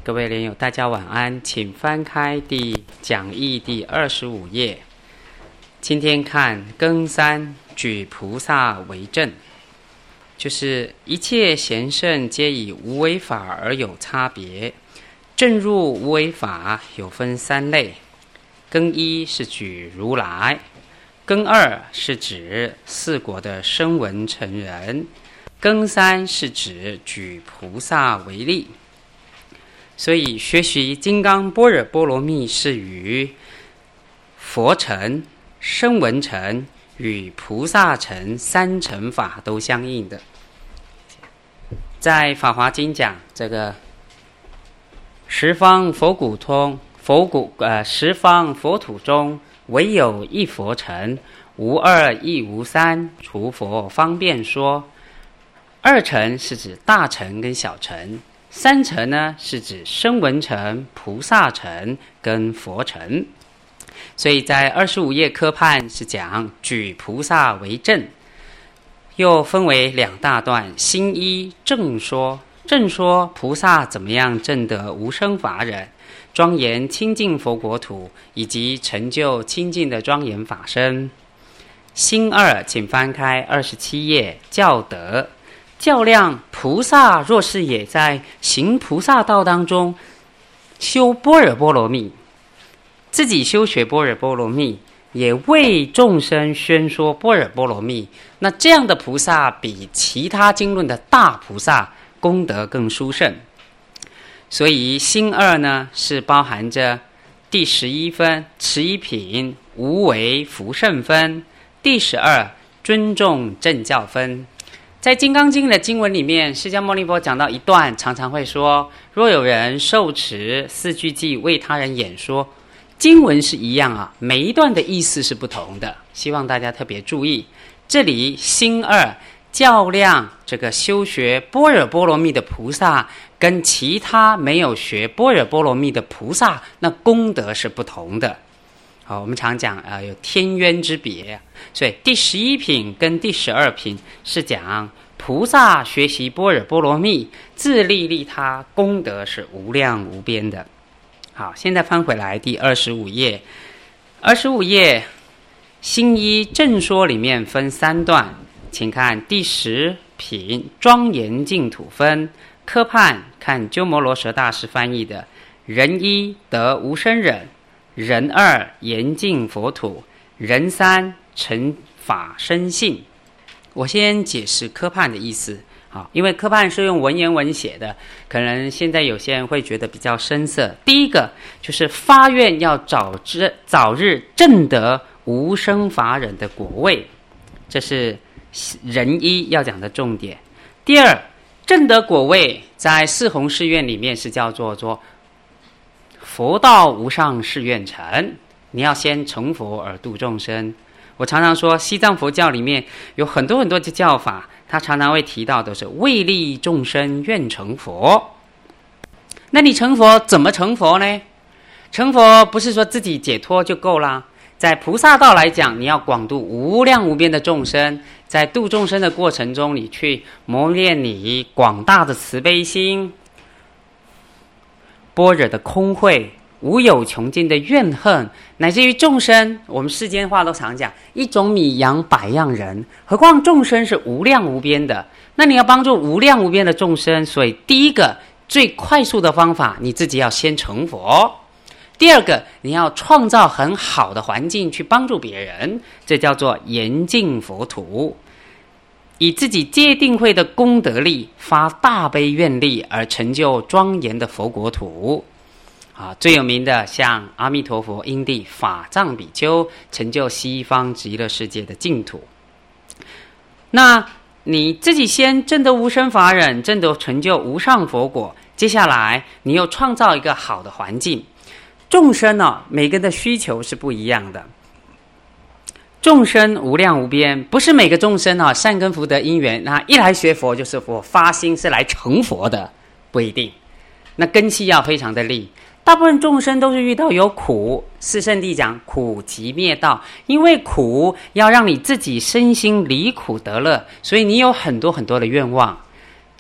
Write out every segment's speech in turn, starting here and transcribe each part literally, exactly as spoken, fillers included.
各位莲友，大家晚安，请翻开第讲义第二十五页。今天看庚三，举菩萨为正，就是一切贤圣皆以无为法而有差别。正入无为法有分三类，庚一是举如来，庚二是指四果的声闻成人，庚三是指举菩萨为例。所以学习金刚般若波罗蜜是与佛乘、声闻乘与菩萨乘三乘法都相应的。在法华经讲这个十方佛骨通佛骨呃十方佛土中唯有一佛乘，无二亦无三，除佛方便说。二乘是指大乘跟小乘，三乘呢是指声闻乘、菩萨乘跟佛乘。所以在二十五页科判是讲举菩萨为正，又分为两大段，心一正说，正说菩萨怎么样证得无生法忍，庄严清净佛国土，以及成就清净的庄严法身。心二，请翻开二十七页，教德较量菩萨若是也在行菩萨道当中修般若波罗蜜，自己修学般若波罗蜜，也为众生宣说般若波罗蜜，那这样的菩萨比其他经论的大菩萨功德更殊胜。所以心二呢是包含着第十一分十一品无为福圣分，第十二尊重正教分。在《金刚经》的经文里面，释迦牟尼佛讲到一段，常常会说，若有人受持四句偈为他人演说，经文是一样啊，每一段的意思是不同的，希望大家特别注意。这里心二较量这个修学般若波罗蜜的菩萨跟其他没有学般若波罗蜜的菩萨，那功德是不同的。好，我们常讲啊、呃，有天渊之别，所以第十一品跟第十二品是讲菩萨学习般若波罗蜜，自利利他，功德是无量无边的。好，现在翻回来第二十五页，二十五页心一正说里面分三段，请看第十品庄严净土分，科判看鸠摩罗什大师翻译的，人一得无生忍，人二严净佛土，人三成法生性。我先解释科判的意思，好，因为科判是用文言文写的，可能现在有些人会觉得比较生涩。第一个就是发愿要早知早日证得无生法忍的果位，这是人一要讲的重点。第二，证得果位在四弘誓愿里面是叫做做佛道无上誓愿成，你要先成佛而度众生。我常常说西藏佛教里面有很多很多的教法，他常常会提到都是为利众生愿成佛。那你成佛怎么成佛呢？成佛不是说自己解脱就够啦，在菩萨道来讲，你要广度无量无边的众生，在度众生的过程中，你去磨练你广大的慈悲心，般若的空慧，无有穷尽的怨恨，乃至于众生，我们世间话都常讲，一种米养百样人，何况众生是无量无边的。那你要帮助无量无边的众生，所以第一个最快速的方法，你自己要先成佛。第二个，你要创造很好的环境去帮助别人，这叫做严净佛土，以自己戒定慧的功德力，发大悲愿力而成就庄严的佛国土。啊，最有名的像阿弥陀佛因地法藏比丘成就西方极乐世界的净土。那你自己先证得无生法忍，证得成就无上佛果，接下来你又创造一个好的环境。众生呢、哦，每个人的需求是不一样的。众生无量无边，不是每个众生啊善根福德因缘，那一来学佛就是我发心是来成佛的，不一定。那根器要非常的利。大部分众生都是遇到有苦，四圣谛讲苦集灭道，因为苦要让你自己身心离苦得乐，所以你有很多很多的愿望。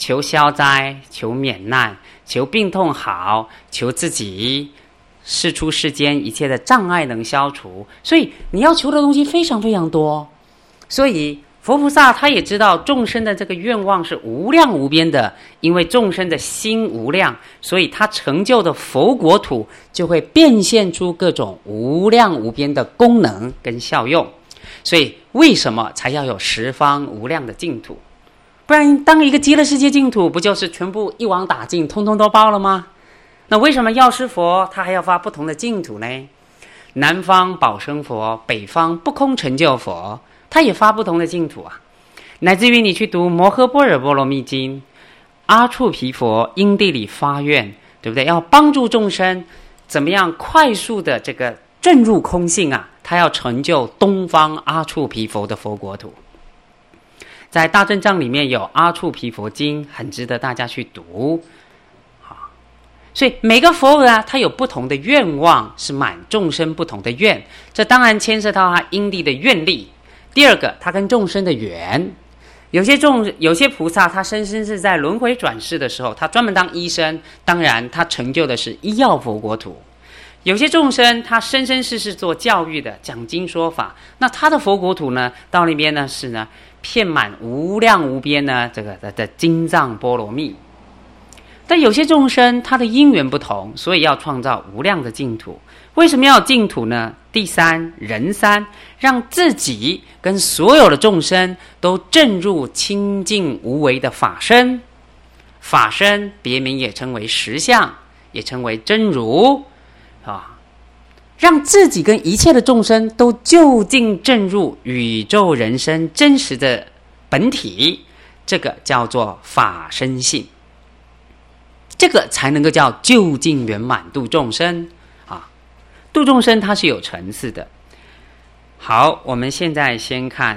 求消灾，求免难，求病痛好，求自己世出世间一切的障碍能消除。所以你要求的东西非常非常多。所以佛菩萨他也知道众生的这个愿望是无量无边的，因为众生的心无量，所以他成就的佛国土就会变现出各种无量无边的功能跟效用。所以为什么才要有十方无量的净土？不然当一个极乐世界净土，不就是全部一网打尽，通通都包了吗？那为什么药师佛他还要发不同的净土呢？南方宝生佛，北方不空成就佛，他也发不同的净土啊。乃至于你去读摩诃般若波罗蜜经，阿处毗佛因地里发愿，对不对？要帮助众生怎么样快速的这个证入空性啊，他要成就东方阿处毗佛的佛国土。在大正藏里面有阿处毗佛经，很值得大家去读。所以每个佛啊，他有不同的愿望，是满众生不同的愿，这当然牵涉到他因地的愿力。第二个，他跟众生的缘，有些众有些菩萨他生生是在轮回转世的时候，他专门当医生，当然他成就的是医药佛国土。有些众生他生生世世做教育的，讲经说法，那他的佛国土呢，到那边呢是呢遍满无量无边呢这个的的经藏波罗蜜。但有些众生他的因缘不同，所以要创造无量的净土。为什么要有净土呢？第三，人三，让自己跟所有的众生都证入清净无为的法身。法身别名也称为实相，也称为真如啊，让自己跟一切的众生都究竟证入宇宙人生真实的本体，这个叫做法身性。这个才能够叫究竟圆满度众生啊！度众生它是有层次的。好，我们现在先看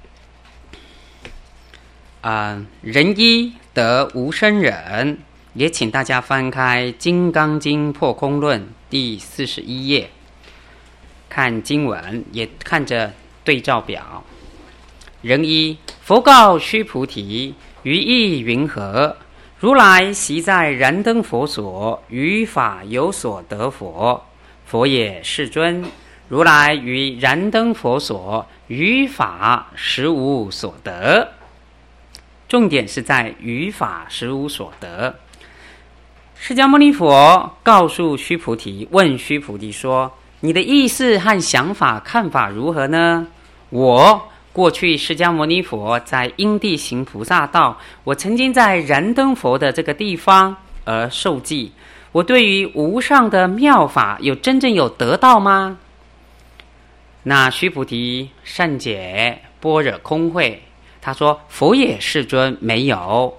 啊、呃，人一得无生忍，也请大家翻开《金刚经破空论》第四十一页，看经文，也看着对照表。人一，佛告须菩提：于意云何？如来昔在燃灯佛所，于法有所得佛。佛也，世尊。如来于燃灯佛所，于法实无所得。重点是在于法实无所得。释迦牟尼佛告诉须菩提，问须菩提说：你的意思和想法看法如何呢？我过去释迦牟尼佛在因地行菩萨道，我曾经在燃灯佛的这个地方而受记，我对于无上的妙法有真正有得到吗？那须菩提善解般若空慧，他说：佛也，世尊，没有。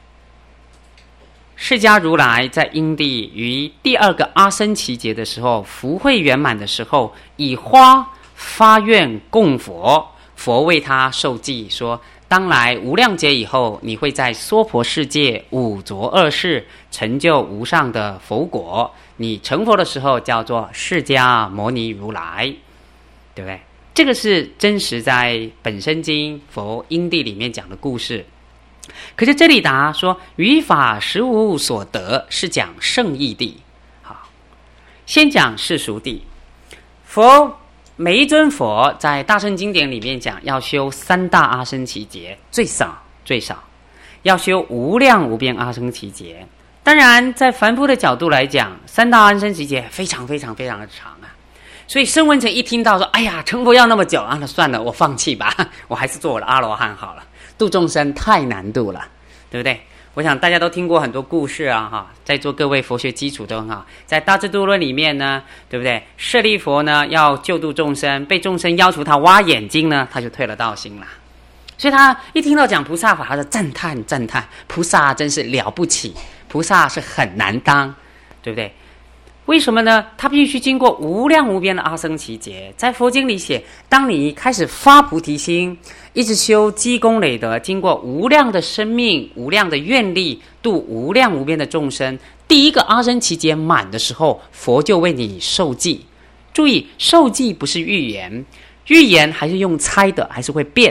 释迦如来在因地于第二个阿僧祇劫的时候，福慧圆满的时候，以花发愿供佛，佛为他受记说：当来无量劫以后，你会在娑婆世界五浊恶世成就无上的佛果，你成佛的时候叫做释迦牟尼如来，对不对？这个是真实在本生经佛因地里面讲的故事。可是这里答说于法实无所得，是讲圣义地。好，先讲世俗地。佛每一尊佛在大乘经典里面讲要修三大阿僧祇劫，最少最少要修无量无边阿僧祇劫。当然在凡夫的角度来讲，三大阿僧祇劫非常非常非常的长啊，所以声闻乘一听到说哎呀成佛要那么久啊，那算了，我放弃吧，我还是做我的阿罗汉好了，度众生太难度了，对不对？我想大家都听过很多故事啊，哈，在座各位佛学基础都很好。在大智度论里面呢，对不对？舍利佛呢要救度众生，被众生要求他挖眼睛呢，他就退了道心了。所以他一听到讲菩萨法，他就赞叹赞叹，菩萨真是了不起，菩萨是很难当，对不对？为什么呢？他必须经过无量无边的阿僧祇劫。在佛经里写，当你开始发菩提心，一直修积功累德，经过无量的生命、无量的愿力，度无量无边的众生，第一个阿僧祇劫满的时候，佛就为你受记。注意，受记不是预言，预言还是用猜的，还是会变。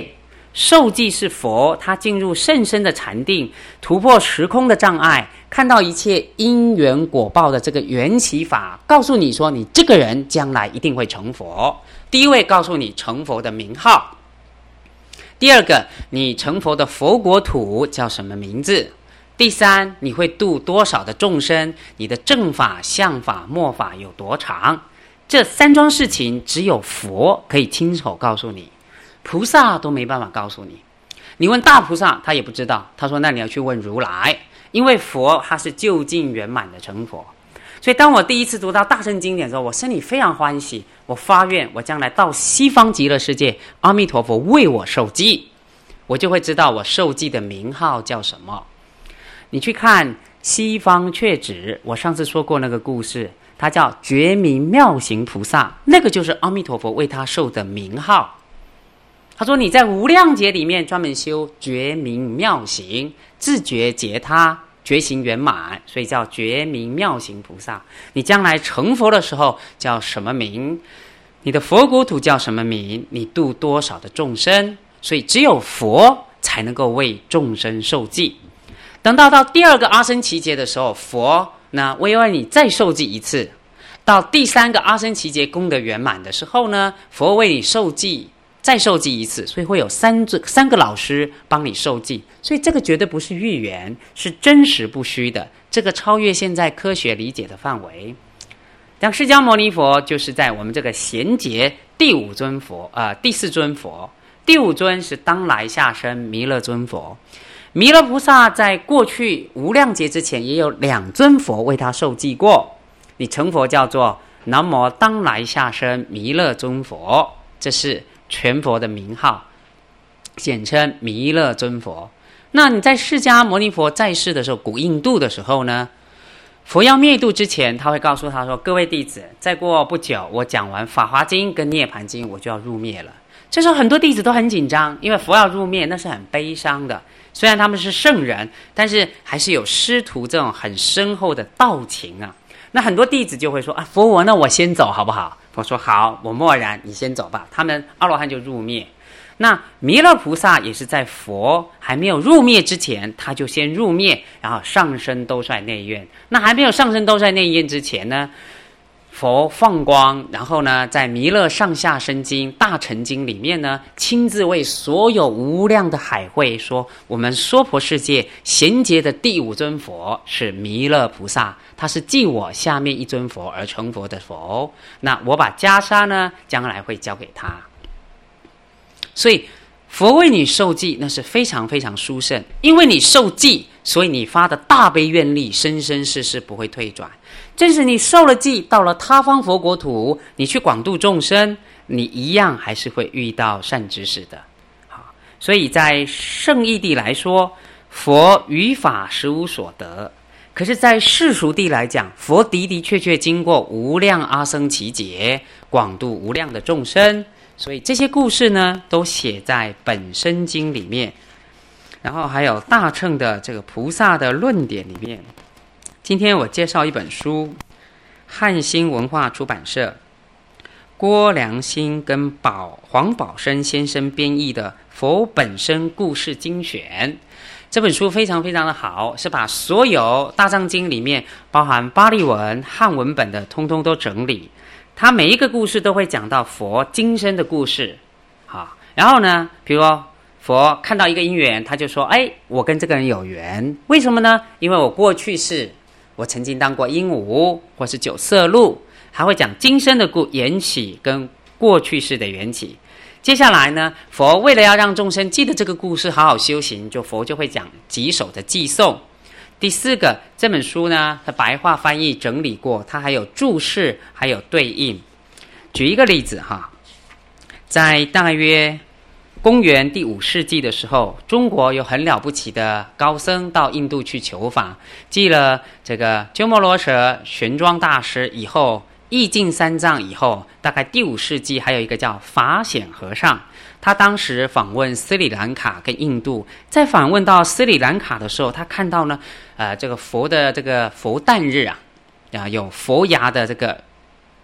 受记是佛，他进入甚深的禅定，突破时空的障碍，看到一切因缘果报的这个缘起法，告诉你说你这个人将来一定会成佛。第一位告诉你成佛的名号，第二个你成佛的佛国土叫什么名字，第三你会度多少的众生，你的正法相法末法有多长。这三桩事情只有佛可以亲手告诉你，菩萨都没办法告诉你。你问大菩萨他也不知道，他说那你要去问如来，因为佛他是究竟圆满的成佛。所以当我第一次读到大乘经典的时候，我心里非常欢喜，我发愿我将来到西方极乐世界，阿弥陀佛为我受记，我就会知道我受记的名号叫什么。你去看西方确指，我上次说过那个故事，他叫觉明妙行菩萨，那个就是阿弥陀佛为他受的名号。他说你在无量劫里面专门修觉明妙行，自觉觉他，觉行圆满，所以叫觉明妙行菩萨。你将来成佛的时候叫什么名，你的佛国土叫什么名，你度多少的众生，所以只有佛才能够为众生受记。等到到第二个阿僧祇劫的时候，佛那为了你再受记一次，到第三个阿僧祇劫功德圆满的时候呢，佛为你受记再受记一次，所以会有三三个老师帮你受记。所以这个绝对不是预言，是真实不虚的，这个超越现在科学理解的范围。像释迦牟尼佛就是在我们这个贤劫第五尊佛呃，第四尊佛，第五尊是当来下生弥勒尊佛。弥勒菩萨在过去无量劫之前也有两尊佛为他受记过，你成佛叫做南无当来下生弥勒尊佛，这是全佛的名号，简称弥勒尊佛。那你在释迦牟尼佛在世的时候，古印度的时候呢，佛要灭度之前，他会告诉他说，各位弟子，再过不久我讲完法华经跟涅盘经我就要入灭了。这时候很多弟子都很紧张，因为佛要入灭那是很悲伤的，虽然他们是圣人，但是还是有师徒这种很深厚的道情啊。那很多弟子就会说啊，佛我那我先走好不好？佛说好，我默然，你先走吧。他们阿罗汉就入灭。那弥勒菩萨也是在佛还没有入灭之前，他就先入灭，然后上升兜率内院。那还没有上升兜率内院之前呢，佛放光，然后呢，在弥勒上下生经大乘经里面呢，亲自为所有无量的海会说，我们娑婆世界贤劫的第五尊佛是弥勒菩萨，他是继我下面一尊佛而成佛的佛。那我把袈裟呢，将来会交给他。所以佛为你受记，那是非常非常殊胜，因为你受记，所以你发的大悲愿力生生世世不会退转。正是你受了记，到了他方佛国土，你去广度众生，你一样还是会遇到善知识的。好，所以在圣义地来说，佛于法实无所得，可是在世俗地来讲，佛的的确确经过无量阿僧祇劫，广度无量的众生。所以这些故事呢，都写在本生经里面，然后还有大乘的这个菩萨的论点里面。今天我介绍一本书，汉兴文化出版社郭良兴跟宝黄宝生先生编译的《佛本身故事精选》。这本书非常非常的好，是把所有大藏经里面包含巴利文、汉文本的通通都整理。他每一个故事都会讲到佛今生的故事，好，然后呢，比如说佛看到一个因缘，他就说，哎，我跟这个人有缘，为什么呢？因为我过去世，我曾经当过鹦鹉或是九色鹿，还会讲今生的故缘起跟过去世的缘起。接下来呢，佛为了要让众生记得这个故事，好好修行，就佛就会讲几首的偈颂。第四个，这本书呢，它白话翻译整理过，它还有注释，还有对应。举一个例子哈，在大约公元第五世纪的时候，中国有很了不起的高僧到印度去求法，继了这个鸠摩罗什、玄奘大师以后，译尽三藏以后，大概第五世纪还有一个叫法显和尚。他当时访问斯里兰卡跟印度，在访问到斯里兰卡的时候，他看到呢，呃，这个佛的这个佛诞日啊，啊有佛牙的这个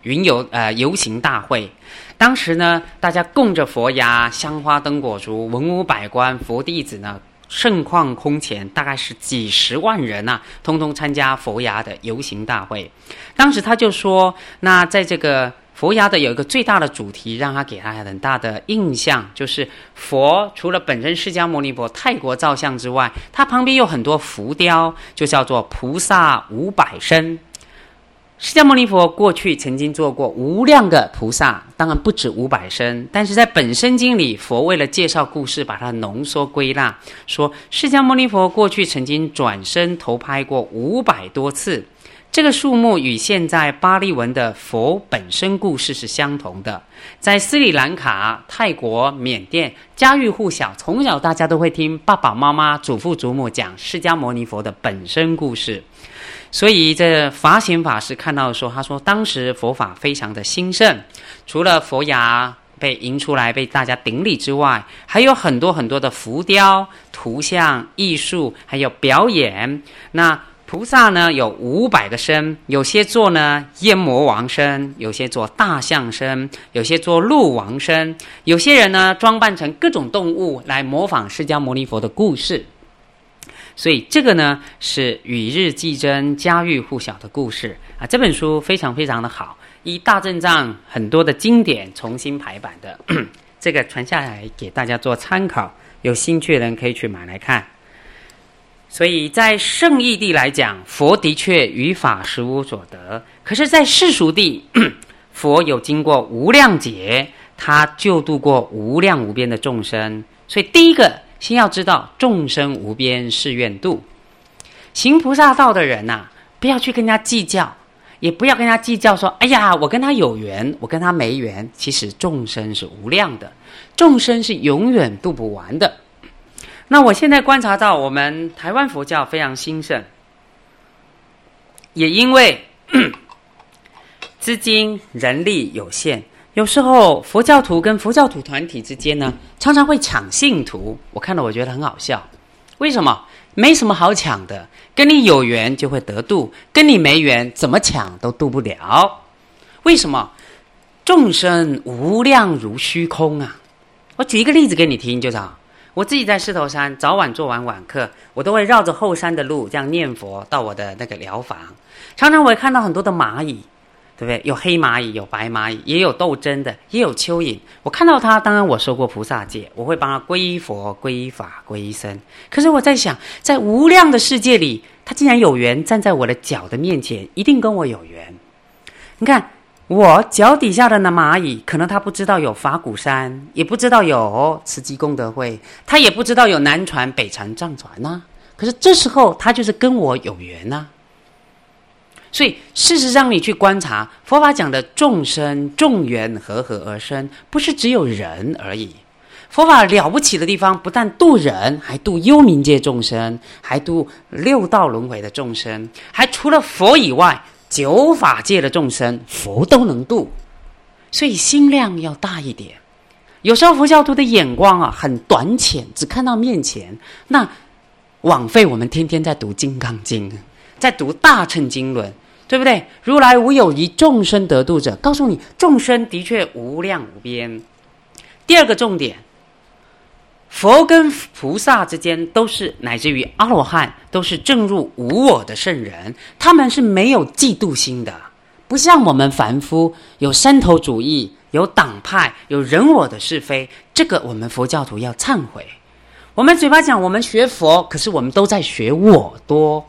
云游呃游行大会。当时呢，大家供着佛牙、香花灯果烛，文武百官、佛弟子呢，盛况空前，大概是几十万人啊，通通参加佛牙的游行大会。当时他就说，那在这个佛牙的有一个最大的主题，让他给他很大的印象，就是佛除了本身释迦牟尼佛泰国造像之外，他旁边有很多浮雕，就叫做菩萨五百身。释迦牟尼佛过去曾经做过无量个菩萨，当然不止五百身，但是在本身经里，佛为了介绍故事，把它浓缩归纳，说释迦牟尼佛过去曾经转身投胎过五百多次。这个数目与现在巴利文的佛本身故事是相同的。在斯里兰卡、泰国、缅甸，家喻户晓，从小大家都会听爸爸妈妈、祖父祖母讲释迦牟尼佛的本身故事。所以这法显法师看到说，他说当时佛法非常的兴盛，除了佛牙被迎出来被大家顶礼之外，还有很多很多的浮雕、图像、艺术，还有表演。那菩萨呢有五百个身，有些做呢焰魔王身，有些做大象身，有些做鹿王身，有些人呢装扮成各种动物来模仿释迦牟尼佛的故事。所以这个呢是与日俱增、家喻户晓的故事啊。这本书非常非常的好，依大正藏很多的经典重新排版的，这个传下来给大家做参考，有兴趣的人可以去买来看。所以在圣义地来讲，佛的确于法实无所得，可是在世俗地，佛有经过无量劫，他救度过无量无边的众生。所以第一个先要知道众生无边誓愿度。行菩萨道的人啊，不要去跟人家计较，也不要跟人家计较说，哎呀我跟他有缘，我跟他没缘。其实众生是无量的，众生是永远度不完的。那我现在观察到我们台湾佛教非常兴盛，也因为资金人力有限，有时候佛教徒跟佛教徒团体之间呢，常常会抢信徒。我看了我觉得很好笑，为什么？没什么好抢的，跟你有缘就会得度，跟你没缘怎么抢都度不了。为什么？众生无量如虚空啊。我举一个例子给你听就好。我自己在狮头山早晚做完晚课，我都会绕着后山的路这样念佛到我的那个疗房。常常我会看到很多的蚂蚁，对不对？有黑蚂蚁，有白蚂蚁，也有斗争的，也有蚯蚓。我看到它，当然我受过菩萨戒，我会帮它皈依佛、皈依法、皈依僧。可是我在想，在无量的世界里，它既然有缘站在我的脚的面前，一定跟我有缘。你看我脚底下的那蚂蚁，可能他不知道有法鼓山，也不知道有慈济功德会，他也不知道有南传北传藏传啊。可是这时候他就是跟我有缘啊。所以事实上你去观察佛法讲的众生众缘和合而生，不是只有人而已。佛法了不起的地方，不但度人，还度幽冥界众生，还度六道轮回的众生，还除了佛以外九法界的众生佛都能度。所以心量要大一点。有时候佛教徒的眼光啊很短浅，只看到面前，那枉费我们天天在读金刚经，在读大乘经论，对不对？如来无有一众生得度者，告诉你众生的确无量无边。第二个重点，佛跟菩萨之间都是，乃至于阿罗汉都是证入无我的圣人，他们是没有嫉妒心的，不像我们凡夫有山头主义，有党派，有人我的是非。这个我们佛教徒要忏悔。我们嘴巴讲我们学佛，可是我们都在学我多，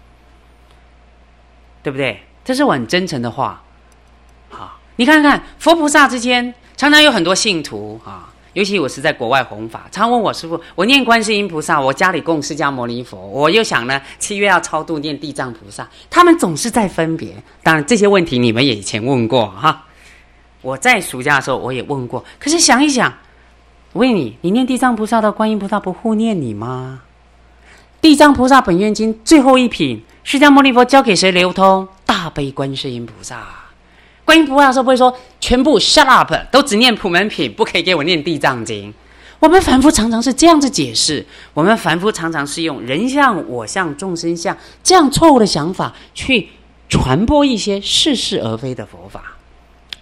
对不对？这是我很真诚的话。好，你看看佛菩萨之间常常有很多信徒啊，尤其我是在国外弘法，常问我师父，我念观世音菩萨，我家里供释迦牟尼佛，我又想呢七月要超度念地藏菩萨，他们总是在分别。当然这些问题你们也以前问过哈，我在暑假的时候我也问过。可是想一想，我问你，你念地藏菩萨的观音菩萨不护念你吗？地藏菩萨本愿经最后一品，释迦牟尼佛交给谁流通？大悲观世音菩萨。观音菩萨说不会说全部 shut up， 都只念普门品，不可以给我念地藏经。我们凡夫常常是这样子解释，我们凡夫常常是用人相、我相、众生相这样错误的想法去传播一些似是而非的佛法。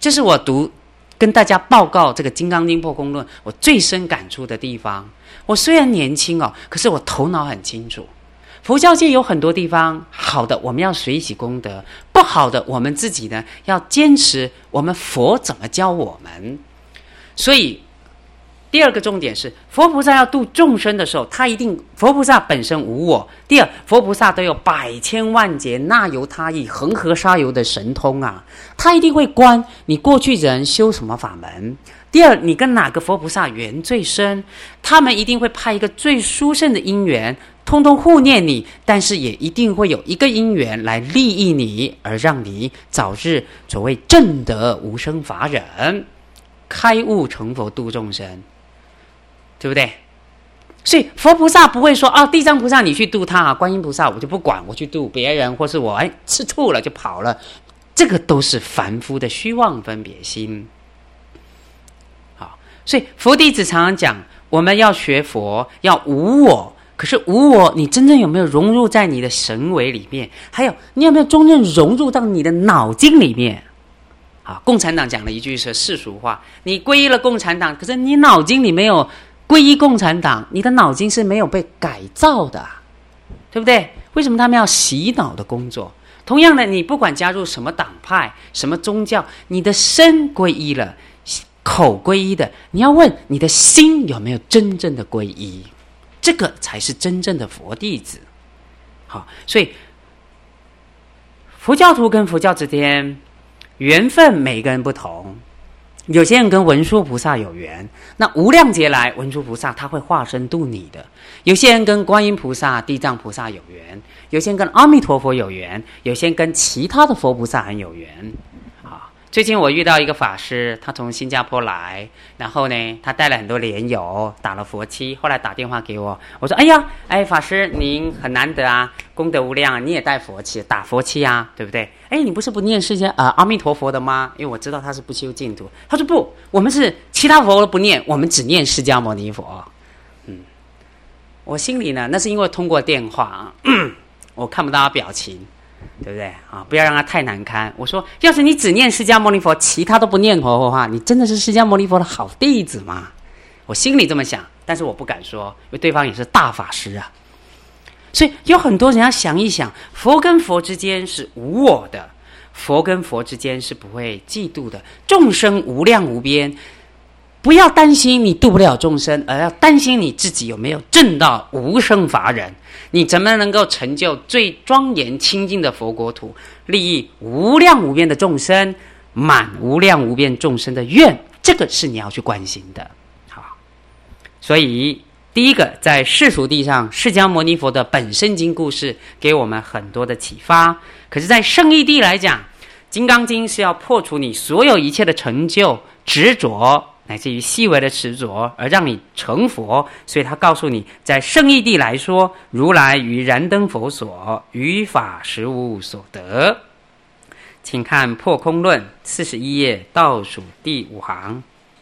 这是我读跟大家报告这个《金刚经》破空论我最深感触的地方。我虽然年轻哦，可是我头脑很清楚。佛教界有很多地方好的，我们要随喜功德；不好的，我们自己呢要坚持我们佛怎么教我们。所以第二个重点是，佛菩萨要度众生的时候，他一定佛菩萨本身无我。第二，佛菩萨都有百千万劫那由他意恒河沙游的神通啊，他一定会观你过去人修什么法门。第二，你跟哪个佛菩萨缘最深，他们一定会派一个最殊胜的因缘，通通护念你，但是也一定会有一个因缘来利益你，而让你早日所谓证得无生法忍，开悟成佛度众生，对不对？所以佛菩萨不会说啊，地藏菩萨你去度他啊，观音菩萨我就不管，我去度别人，或是我哎吃醋了就跑了，这个都是凡夫的虚妄分别心。好，所以佛弟子常常讲，我们要学佛要无我，可是无我你真正有没有融入在你的神维里面？还有你有没有真正融入到你的脑筋里面？好，共产党讲了一句是世俗话，你皈依了共产党，可是你脑筋里没有皈依共产党，你的脑筋是没有被改造的，对不对？为什么他们要洗脑的工作？同样的，你不管加入什么党派什么宗教，你的身皈依了，口皈依的，你要问你的心有没有真正的皈依，这个才是真正的佛弟子。好，所以佛教徒跟佛教之间缘分每个人不同，有些人跟文殊菩萨有缘，那无量劫来文殊菩萨他会化身度你的；有些人跟观音菩萨地藏菩萨有缘，有些人跟阿弥陀佛有缘，有些人跟其他的佛菩萨很有缘。好，最近我遇到一个法师，他从新加坡来，然后呢他带了很多莲友，打了佛七，后来打电话给我，我说哎呀哎法师您很难得啊，功德无量啊，你也带佛七打佛七啊，对不对？哎，你不是不念释迦呃阿弥陀佛的吗？因为我知道他是不修净土。他说不，我们是其他佛都不念，我们只念释迦牟尼佛。嗯，我心里呢，那是因为通过电话啊，我看不到他表情，对不对啊？不要让他太难堪。我说，要是你只念释迦牟尼佛，其他都不念佛的话，你真的是释迦牟尼佛的好弟子吗？我心里这么想，但是我不敢说，因为对方也是大法师啊。所以有很多人要想一想，佛跟佛之间是无我的，佛跟佛之间是不会嫉妒的，众生无量无边，不要担心你度不了众生，而要担心你自己有没有证到无生法忍，你怎么能够成就最庄严清净的佛国土，利益无量无边的众生，满无量无边众生的愿，这个是你要去关心的。好，所以第一个，在世俗地上，释迦牟尼佛的本生经故事给我们很多的启发。可是在圣义地来讲，金刚经是要破除你所有一切的成就、执着，乃至于细微的执着，而让你成佛。所以他告诉你，在圣义地来说，如来于燃灯佛所，于法实无所得。请看破空论四十一页倒数第五行。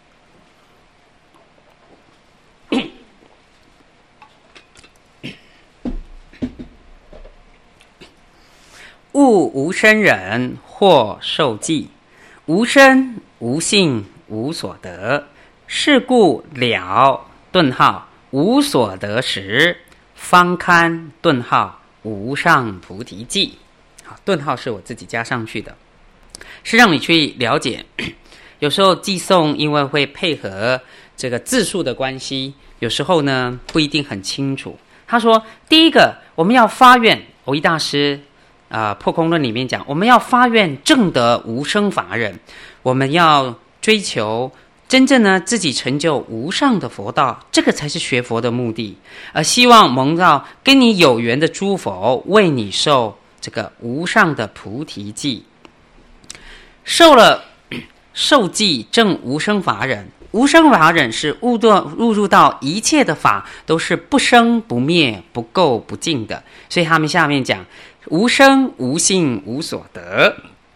物无生忍，或受记，无生无性无所得，是故了顿号无所得时，方堪顿号无上菩提记。好，顿号是我自己加上去的，是让你去了解。有时候寄诵因为会配合这个字数的关系，有时候呢不一定很清楚。他说，第一个我们要发愿，蕅益大师啊、呃，破空论里面讲，我们要发愿证得无生法忍，我们要追求真正呢自己成就无上的佛道，这个才是学佛的目的。而希望蒙到跟你有缘的诸佛为你受这个无上的菩提记，受了受记证无生法忍。无生法忍是悟到入入到一切的法都是不生不灭不垢不净的，所以他们下面讲无生无性无所得。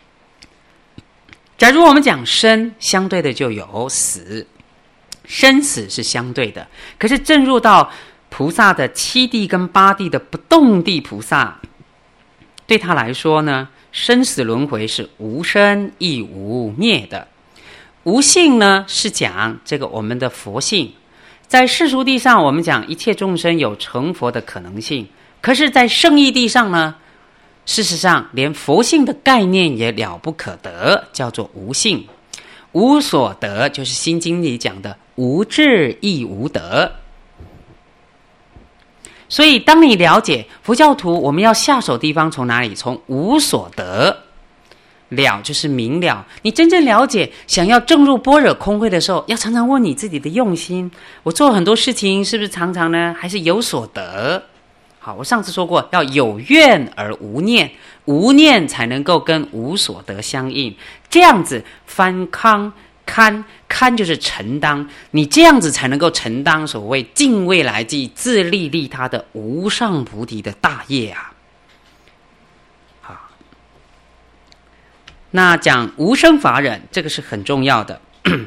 假如我们讲生，相对的就有死，生死是相对的。可是正入到菩萨的七地跟八地的不动地菩萨，对他来说呢，生死轮回是无生亦无灭的。 无性呢是讲这个我们的佛性，在世俗地上我们讲一切众生有成佛的可能性，可是在圣义地上呢，事实上连佛性的概念也了不可得，叫做无性。无所得就是心经里讲的无智亦无得。所以当你了解佛教徒我们要下手地方从哪里，从无所得，了就是明了，你真正了解想要证入般若空慧的时候，要常常问你自己的用心，我做很多事情是不是常常呢还是有所得。好，我上次说过要有愿而无念，无念才能够跟无所得相应，这样子翻康堪堪就是承担，你这样子才能够承担所谓尽未来际自利利他的无上菩提的大业啊。好，那讲无生法忍，这个是很重要的。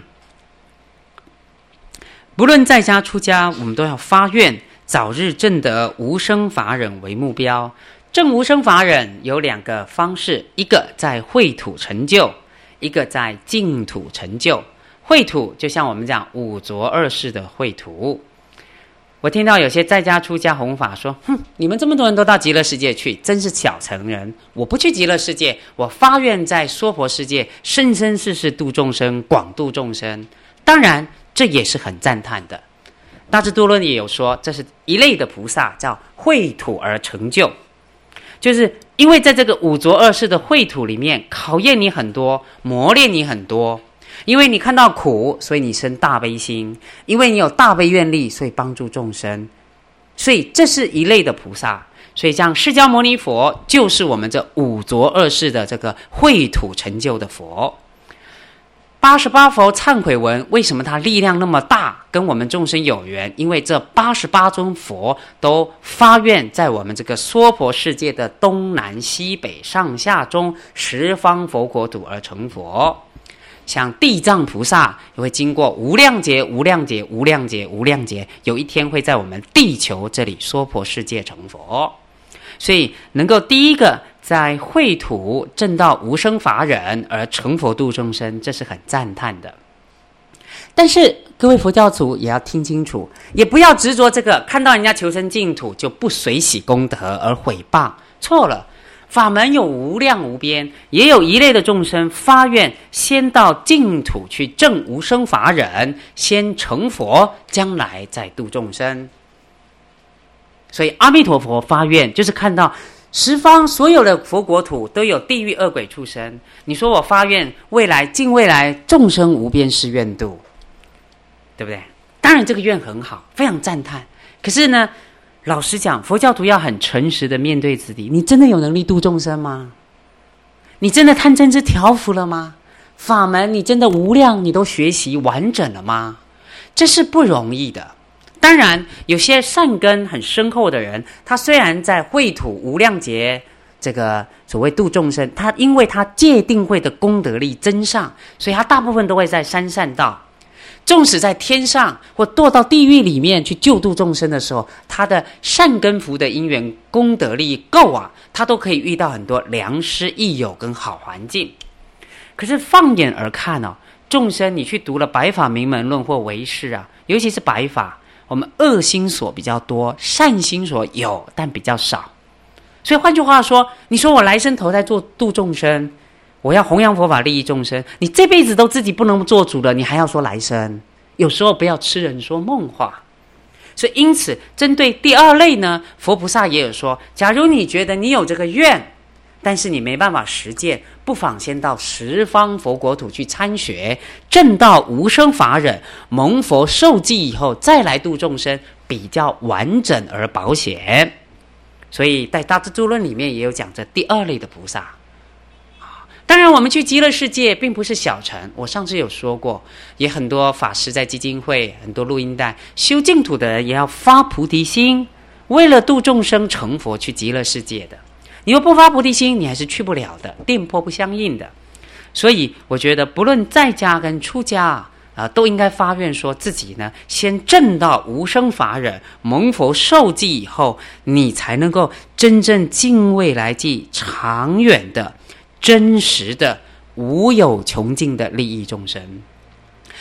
不论在家出家，我们都要发愿早日证得无生法忍为目标。证无生法忍有两个方式，一个在秽土成就，一个在净土成就。秽土就像我们讲五浊恶世的秽土。我听到有些在家出家弘法说，哼，你们这么多人都到极乐世界去，真是小乘人。我不去极乐世界，我发愿在娑婆世界生生世世度众生，广度众生。当然这也是很赞叹的。大智度论也有说，这是一类的菩萨叫秽土而成就，就是因为在这个五浊恶世的秽土里面考验你很多，磨练你很多。因为你看到苦，所以你生大悲心，因为你有大悲愿力，所以帮助众生。所以这是一类的菩萨。所以像释迦牟尼佛就是我们这五浊恶世的这个秽土成就的佛。八十八佛忏悔文为什么它力量那么大，跟我们众生有缘？因为这八十八尊佛都发愿在我们这个娑婆世界的东南西北上下中十方佛国土而成佛。像地藏菩萨也会经过无量劫无量劫无量劫无量劫，有一天会在我们地球这里娑婆世界成佛。所以能够第一个在秽土证到无生法忍而成佛度众生，这是很赞叹的。但是各位佛教徒也要听清楚，也不要执着这个看到人家求生净土就不随喜功德而毁谤，错了。法门有无量无边，也有一类的众生发愿先到净土去证无生法忍，先成佛，将来再度众生。所以阿弥陀佛发愿就是看到十方所有的佛国土都有地狱恶鬼畜生，你说我发愿未来尽未来众生无边誓愿度，对不对？当然这个愿很好，非常赞叹。可是呢，老实讲，佛教徒要很诚实的面对自己，你真的有能力度众生吗？你真的贪嗔痴调伏了吗？法门你真的无量，你都学习完整了吗？这是不容易的。当然有些善根很深厚的人，他虽然在秽土无量劫这个所谓度众生，他因为他戒定慧的功德力增上，所以他大部分都会在三善道。纵使在天上或堕到地狱里面去救度众生的时候，他的善根福的因缘功德力够啊，他都可以遇到很多良师益友跟好环境。可是放眼而看哦，众生你去读了白法名门论或唯识啊，尤其是白法，我们恶心所比较多，善心所有但比较少。所以换句话说，你说我来生投胎做度众生，我要弘扬佛法利益众生，你这辈子都自己不能做主了，你还要说来生？有时候不要痴人说梦话。所以因此针对第二类呢，佛菩萨也有说，假如你觉得你有这个愿，但是你没办法实践，不妨先到十方佛国土去参学，证到无生法忍，蒙佛受记以后再来度众生，比较完整而保险。所以在大智度论里面也有讲这第二类的菩萨。当然我们去极乐世界并不是小乘，我上次有说过，也很多法师在基金会很多录音带，修净土的人也要发菩提心，为了度众生成佛去极乐世界的。你又不发菩提心，你还是去不了的，电波不相应的。所以我觉得不论在家跟出家啊、呃，都应该发愿说自己呢先证到无生法忍，蒙佛受记以后，你才能够真正尽未来际长远的真实的无有穷尽的利益众生。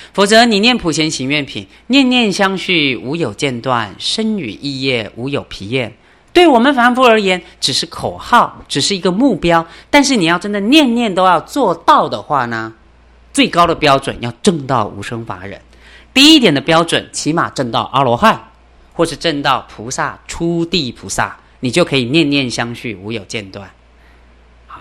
否则你念普贤行愿品，念念相续，无有间断，身语意业，无有疲厌。对我们凡夫而言，只是口号，只是一个目标。但是你要真的念念都要做到的话呢，最高的标准要证到无生法忍。低一点的标准，起码证到阿罗汉，或是证到菩萨、初地菩萨，你就可以念念相续，无有间断。好，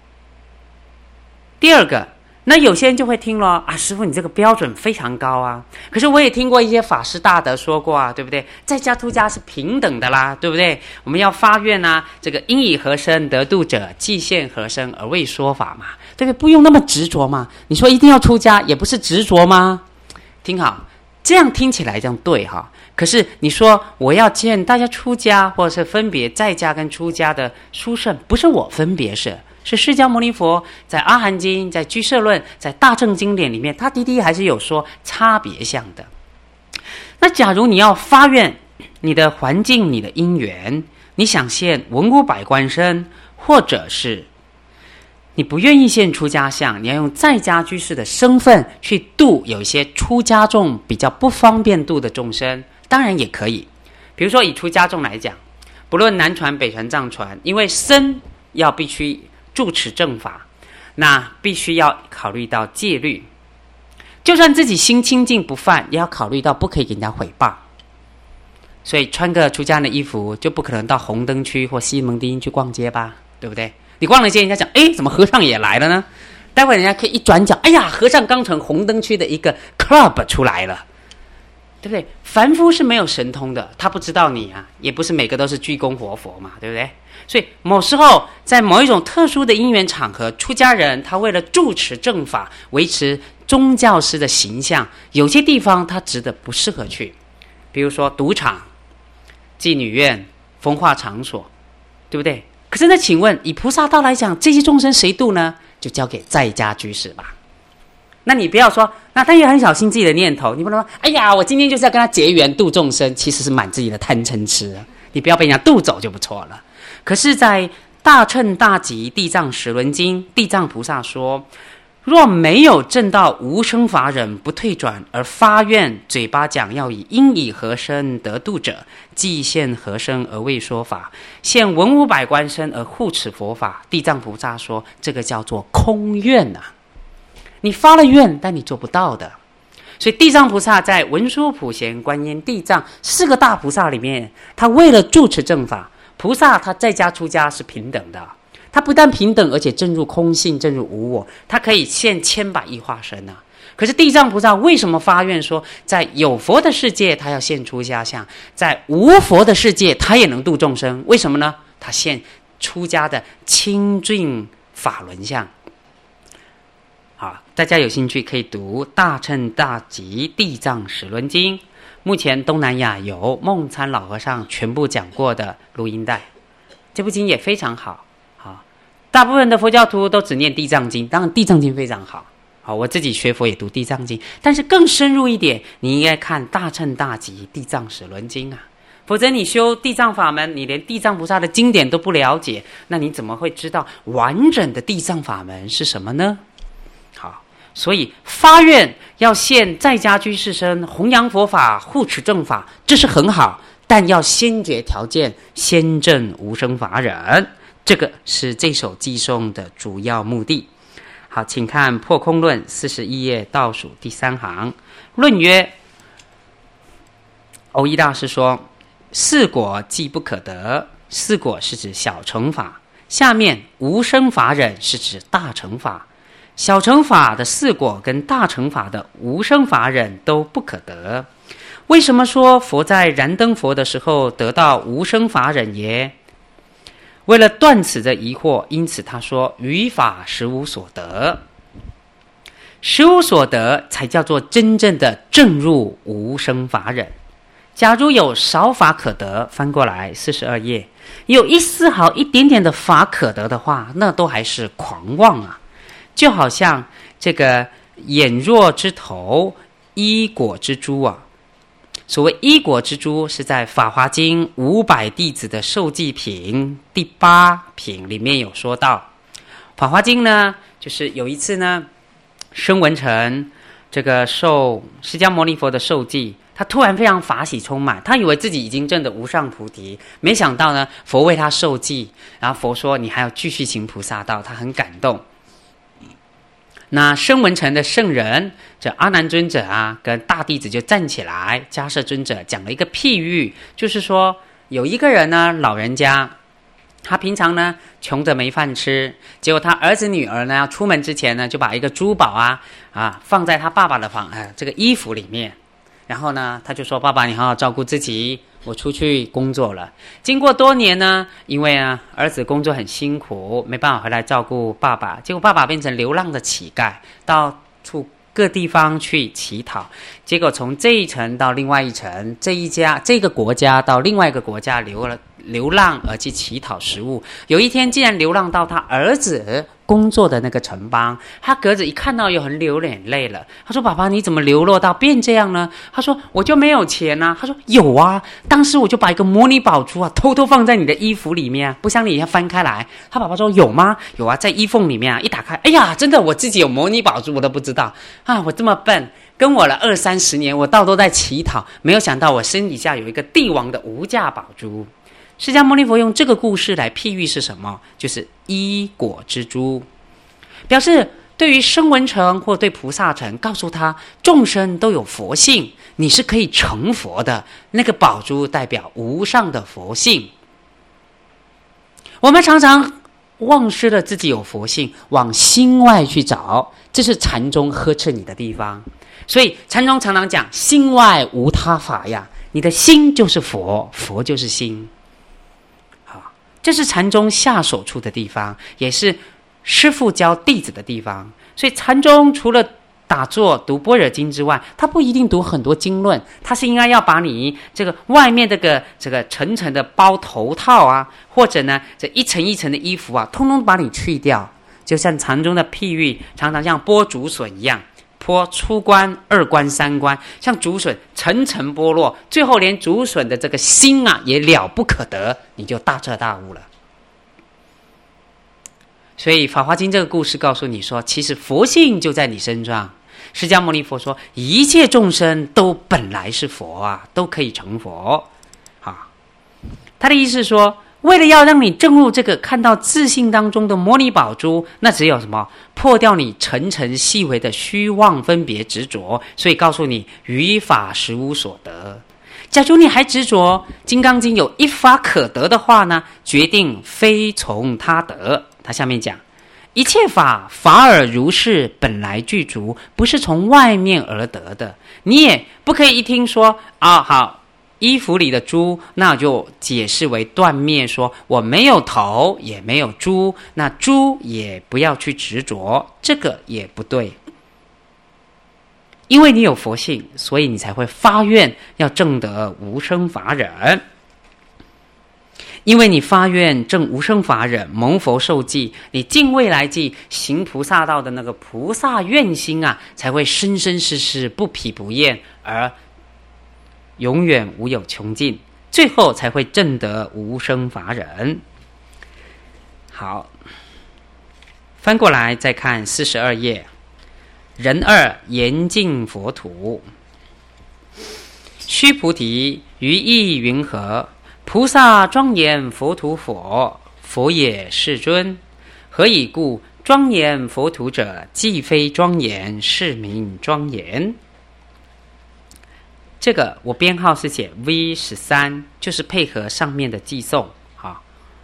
第二个，那有些人就会听了啊，师父你这个标准非常高啊。可是我也听过一些法师大德说过啊，对不对？在家出家是平等的啦，对不对？我们要发愿啊，这个因以何身得度者，即现何身而为说法嘛，对不对？不用那么执着嘛。你说一定要出家，也不是执着吗？听好，这样听起来这样对哈。可是你说我要见大家出家，或者是分别在家跟出家的殊胜，不是我分别是。是释迦牟尼佛在阿含经、在居舍论、在大乘经典里面，他的的还是有说差别相的。那假如你要发愿，你的环境、你的因缘，你想现文武百官身，或者是你不愿意现出家相，你要用在家居士的身份去度有一些出家众比较不方便度的众生，当然也可以。比如说以出家众来讲，不论南传、北传、藏传，因为身要必须住持正法，那必须要考虑到戒律，就算自己心清净不犯，也要考虑到不可以给人家诽谤。所以穿个出家人的衣服，就不可能到红灯区或西门町去逛街吧，对不对？你逛了街，人家讲，哎，怎么和尚也来了呢？待会人家可以一转角，哎呀，和尚刚从红灯区的一个 club 出来了，对不对？凡夫是没有神通的，他不知道你啊，也不是每个都是居功活佛嘛，对不对？所以某时候在某一种特殊的因缘场合，出家人他为了住持正法，维持宗教师的形象，有些地方他值得不适合去，比如说赌场、妓女院、风化场所，对不对？可是那请问以菩萨道来讲，这些众生谁度呢？就交给在家居士吧。那你不要说，那他也很小心自己的念头，你不能说，哎呀，我今天就是要跟他结缘度众生，其实是满自己的贪嗔痴，你不要被人家度走就不错了。可是在大乘大集地藏十轮经，地藏菩萨说，若没有证到无生法忍不退转，而发愿嘴巴讲要以因以何身得度者，即现何身而为说法，现文武百官身而护持佛法，地藏菩萨说这个叫做空愿啊，你发了愿，但你做不到的。所以地藏菩萨在文殊普贤观音地藏四个大菩萨里面，他为了住持正法，菩萨他在家出家是平等的，他不但平等，而且证入空性，证入无我，他可以现千百亿化身啊。可是地藏菩萨为什么发愿说，在有佛的世界他要现出家相，在无佛的世界他也能度众生？为什么呢？他现出家的清净法轮相。好，大家有兴趣可以读《大乘大集地藏十轮经》，目前东南亚有梦参老和尚全部讲过的录音带，这部经也非常好。好，大部分的佛教徒都只念地藏经，当然地藏经非常好。好，我自己学佛也读地藏经，但是更深入一点，你应该看《大乘大集地藏十轮经》啊。否则你修地藏法门，你连地藏菩萨的经典都不了解，那你怎么会知道完整的地藏法门是什么呢？好，所以发愿要现在家居士身，弘扬佛法，护持正法，这是很好，但要先决条件，先证无生法忍，这个是这首偈颂的主要目的。好，请看《破空论》四十一页倒数第三行，论曰：蕅益大师说，四果既不可得，四果是指小乘法，下面无生法忍是指大乘法。小乘法的四果跟大乘法的无生法忍都不可得。为什么说佛在燃灯佛的时候得到无生法忍耶？为了断此的疑惑，因此他说于法实无所得，实无所得才叫做真正的证入无生法忍。假如有少法可得，翻过来四十二页，有一丝毫一点点的法可得的话，那都还是狂妄啊。就好像这个眼若之头，衣果之珠啊。所谓衣果之珠，是在《法华经》五百弟子的受记品第八品里面有说到。《法华经》呢，就是有一次呢，声闻乘这个受释迦牟尼佛的受记，他突然非常法喜充满，他以为自己已经证得无上菩提，没想到呢，佛为他受记，然后佛说你还要继续行菩萨道，他很感动。那声闻城的圣人，这阿难尊者啊，跟大弟子就站起来，迦摄尊者讲了一个譬喻，就是说有一个人呢，老人家，他平常呢穷着没饭吃，结果他儿子女儿呢要出门之前呢，就把一个珠宝啊啊放在他爸爸的房呃这个衣服里面，然后呢他就说：“爸爸，你好好照顾自己，我出去工作了。”经过多年呢，因为啊儿子工作很辛苦，没办法回来照顾爸爸，结果爸爸变成流浪的乞丐，到处各地方去乞讨，结果从这一城到另外一城，这一家这个国家到另外一个国家流了流浪而去乞讨食物。有一天竟然流浪到他儿子工作的那个城邦，他儿子一看到又很流眼泪了。他说：“爸爸，你怎么流落到变这样呢？”他说：“我就没有钱啊。”他说：“有啊，当时我就把一个摩尼宝珠啊偷偷放在你的衣服里面啊，不像你要翻开来。”他爸爸说：“有吗？”“有啊，在衣缝里面啊，一打开，哎呀，真的，我自己有摩尼宝珠，我都不知道啊！我这么笨，跟我了二三十年，我到都在乞讨，没有想到我身底下有一个帝王的无价宝珠。”释迦牟尼佛用这个故事来譬喻是什么？就是依果之珠，表示对于声闻乘或对菩萨乘，告诉他众生都有佛性，你是可以成佛的。那个宝珠代表无上的佛性。我们常常忘失了自己有佛性，往心外去找，这是禅宗呵斥你的地方。所以禅宗常常讲心外无他法呀，你的心就是佛，佛就是心。这是禅宗下手处的地方，也是师父教弟子的地方。所以禅宗除了打坐读般若经之外，他不一定读很多经论，他是应该要把你这个外面这个这个层层的包头套啊，或者呢这一层一层的衣服啊，通通把你去掉。就像禅宗的譬喻，常常像剥竹笋一样，剥初关、二关、三关，像竹笋层层剥落，最后连竹笋的这个心啊也了不可得，你就大彻大悟了。所以《法华经》这个故事告诉你说，其实佛性就在你身上。释迦牟尼佛说，一切众生都本来是佛啊，都可以成佛。啊，他的意思是说，为了要让你证入这个看到自性当中的摩尼宝珠，那只有什么？破掉你层层细微的虚妄分别执着，所以告诉你于法实无所得。假如你还执着《金刚经》有一法可得的话呢，决定非从他得。他下面讲，一切法法尔如是，本来具足，不是从外面而得的。你也不可以一听说啊，好，衣服里的珠，那就解释为断灭，说我没有头也没有珠，那珠也不要去执着，这个也不对。因为你有佛性，所以你才会发愿要证得无生法忍。因为你发愿证无生法忍，蒙佛受记，你尽未来际行菩萨道的那个菩萨愿心啊，才会生生世世不疲不厌，而永远无有穷尽，最后才会证得无生法忍。好，翻过来再看四十二页，人二严净佛土。须菩提，于意云何？菩萨庄严佛土否？佛也，世尊。何以故？庄严佛土者，既非庄严，是名庄严。这个我编号是写 V 十三，就是配合上面的寄送。好，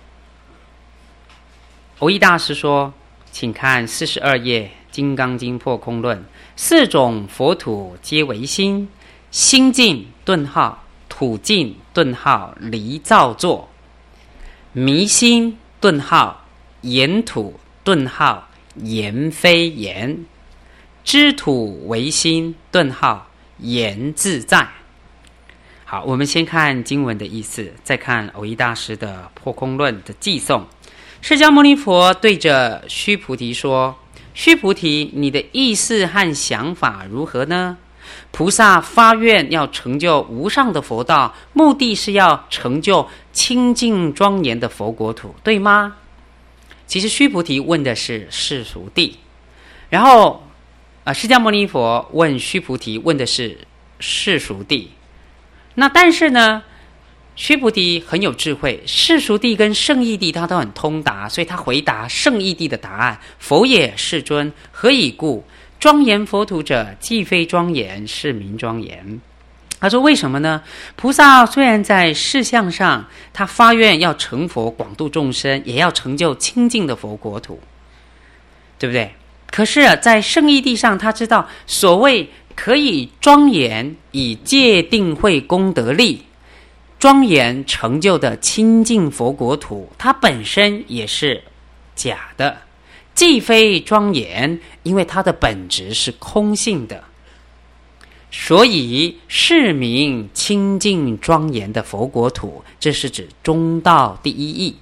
蕅益大师说，请看四十二页《金刚经破空论》，四种佛土皆为心，心净顿号，土净顿号，离造作，迷心顿号，言土顿号，言非言，知土为心顿号，言自在。好，我们先看经文的意思，再看蕅益大师的破空论的寄送。释迦牟尼佛对着须菩提说，须菩提，你的意思和想法如何呢？菩萨发愿要成就无上的佛道，目的是要成就清净庄严的佛国土，对吗？其实须菩提问的是世俗谛，然后啊，释迦牟尼佛问须菩提，问的是世俗谛。那但是呢，须菩提很有智慧，世俗谛跟圣义谛他都很通达，所以他回答圣义谛的答案：佛也，世尊，何以故？庄严佛土者，既非庄严，是名庄严。他说为什么呢？菩萨虽然在事相上他发愿要成佛广度众生，也要成就清净的佛国土，对不对？可是啊，在圣义谛上他知道所谓可以庄严以戒定慧功德力庄严成就的清净佛国土，它本身也是假的，既非庄严，因为它的本质是空性的，所以是名清净庄严的佛国土，这是指中道第一义。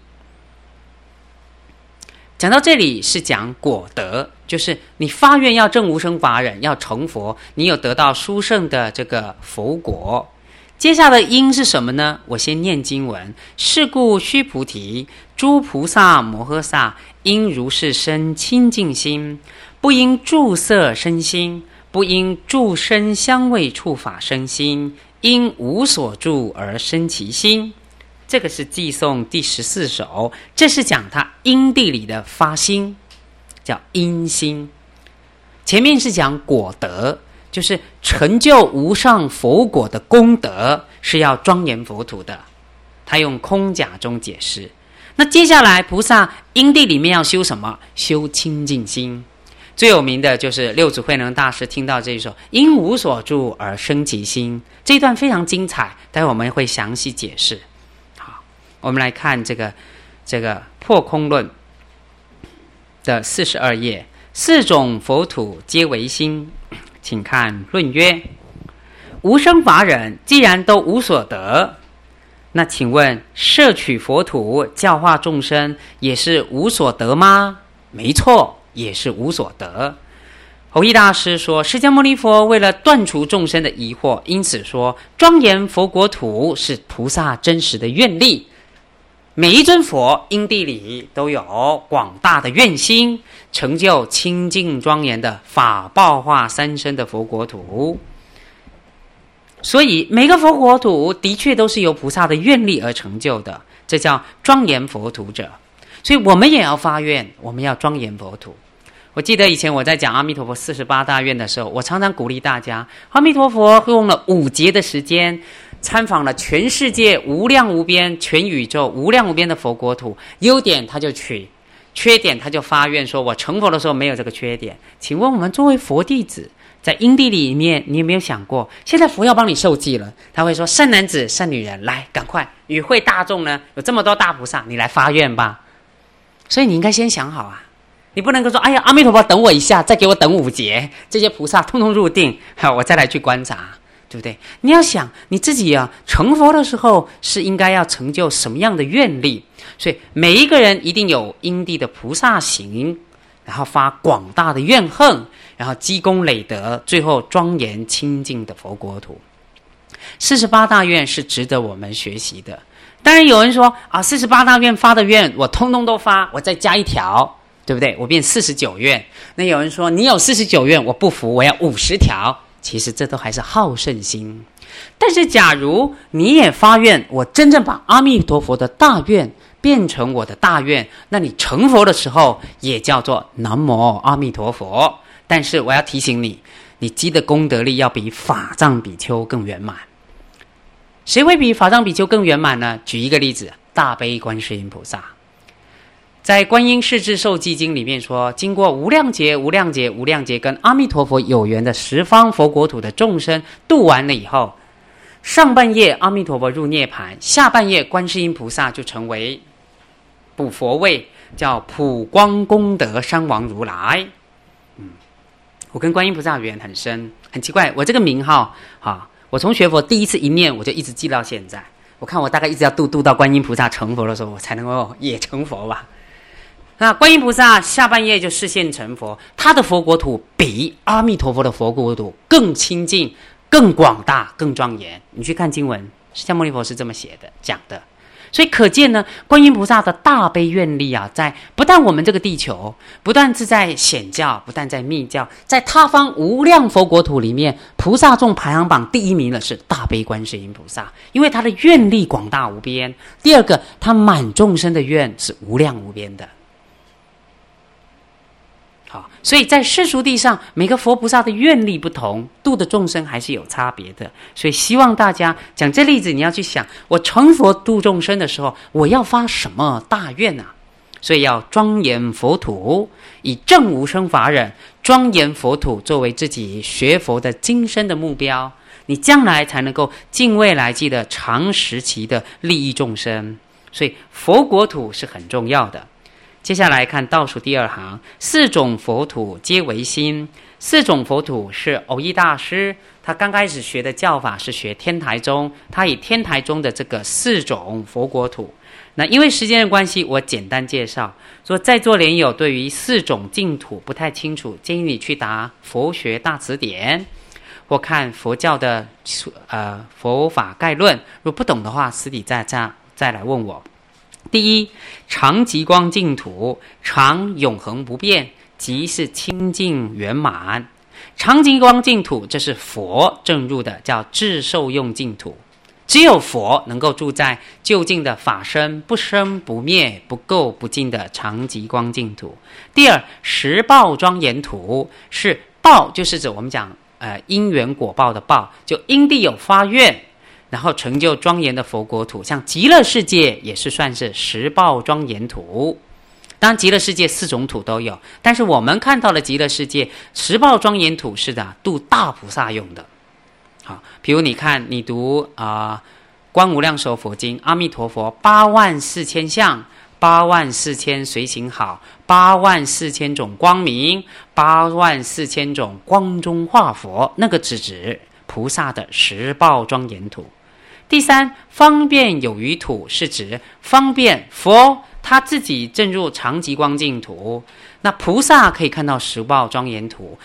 讲到这里是讲果德，就是你发愿要证无生法忍，要成佛，你有得到殊胜的这个佛果。接下来的因是什么呢？我先念经文：是故须菩提，诸菩萨摩诃萨应如是生清净心，不应住色生心，不应住声香味触法生心，因无所住而生其心。这个是偈颂第十四首，这是讲他因地里的发心，叫因心。前面是讲果德，就是成就无上佛果的功德是要庄严佛土的，他用空假中解释。那接下来菩萨因地里面要修什么？修清净心。最有名的就是六祖慧能大师听到这一首因无所住而生其心，这一段非常精彩，待会我们会详细解释。好，我们来看这个这个破空论的四十二页，四种佛土皆为心。请看论曰：无生法忍既然都无所得，那请问摄取佛土教化众生也是无所得吗？没错，也是无所得。弘一大师说，释迦牟尼佛为了断除众生的疑惑，因此说庄严佛国土是菩萨真实的愿力。每一尊佛因地里都有广大的愿心，成就清净庄严的法报化三身的佛国土。所以每个佛国土的确都是由菩萨的愿力而成就的，这叫庄严佛土者。所以我们也要发愿，我们要庄严佛土。我记得以前我在讲阿弥陀佛四十八大愿的时候，我常常鼓励大家，阿弥陀佛用了五节的时间参访了全世界无量无边、全宇宙无量无边的佛国土，优点他就取，缺点他就发愿说我成佛的时候没有这个缺点。请问我们作为佛弟子，在因地里面，你有没有想过现在佛要帮你受记了，他会说善男子善女人，来赶快与会大众呢，有这么多大菩萨，你来发愿吧。所以你应该先想好啊，你不能够说哎呀阿弥陀佛等我一下，再给我等五节，这些菩萨通通入定，我再来去观察，对不对？你要想你自己啊，成佛的时候是应该要成就什么样的愿力。所以每一个人一定有因地的菩萨行，然后发广大的愿恨，然后积功累德，最后庄严清净的佛国土。四十八大愿是值得我们学习的。当然有人说啊，四十八大愿发的愿我通通都发，我再加一条，对不对？我变四十九愿。那有人说你有四十九愿我不服，我要五十条。其实这都还是好胜心。但是假如你也发愿，我真正把阿弥陀佛的大愿变成我的大愿，那你成佛的时候也叫做南无阿弥陀佛。但是我要提醒你，你积的功德力要比法藏比丘更圆满。谁会比法藏比丘更圆满呢？举一个例子，大悲观世音菩萨在观音世智受记经里面说，经过无量劫无量劫无量劫跟阿弥陀佛有缘的十方佛国土的众生度完了以后，上半夜阿弥陀佛入涅槃，下半夜观世音菩萨就成为补佛位，叫普光功德山王如来。嗯，我跟观音菩萨缘很深，很奇怪，我这个名号啊，我从学佛第一次一念我就一直记到现在。我看我大概一直要度度到观音菩萨成佛的时候，我才能够也成佛吧。那观音菩萨下半夜就示现成佛，他的佛国土比阿弥陀佛的佛国土更清净、更广大、更庄严。你去看经文，释迦牟尼佛是这么写的讲的。 所以可见呢，观音菩萨的大悲愿力啊，在不但我们这个地球，不但是在显教，不但在密教，在他方无量佛国土里面，菩萨众排行榜第一名的是大悲观世音菩萨，因为他的愿力广大无边。第二个，他满众生的愿是无量无边的。好，所以在世俗地上，每个佛菩萨的愿力不同，度的众生还是有差别的。所以希望大家讲这例子，你要去想，我成佛度众生的时候，我要发什么大愿啊？所以要庄严佛土，以正无生法忍庄严佛土作为自己学佛的今生的目标，你将来才能够尽未来际的长时期的利益众生。所以佛国土是很重要的。接下来看倒数第二行，四种佛土皆为心。四种佛土是藕益大师他刚开始学的教法是学天台宗，他以天台宗的这个四种佛国土。那因为时间的关系，我简单介绍，说在座连友对于四种净土不太清楚，建议你去答佛学大辞典，或看佛教的呃佛法概论，如果不懂的话，私底下再再来问我。第一，常极光净土，常永恒不变，即是清净圆满。常极光净土，这是佛证入的，叫至受用净土。只有佛能够住在究竟的法身不生不灭不垢不净的常极光净土。第二，十报庄严土，是报就是指我们讲呃因缘果报的报，就因地有发愿，然后成就庄严的佛国土。像极乐世界也是算是十报庄严土。当然极乐世界四种土都有，但是我们看到的极乐世界十报庄严土是的度大菩萨用的。好，比如你看你读啊、呃《观无量寿佛经》，阿弥陀佛八万四千相，八万四千随行好，八万四千种光明，八万四千种光中化佛，那个只指菩萨的十报庄严土。第三，方便有余土，是指方便佛他自己证入常极光净土。那菩萨可以看到十报庄严土，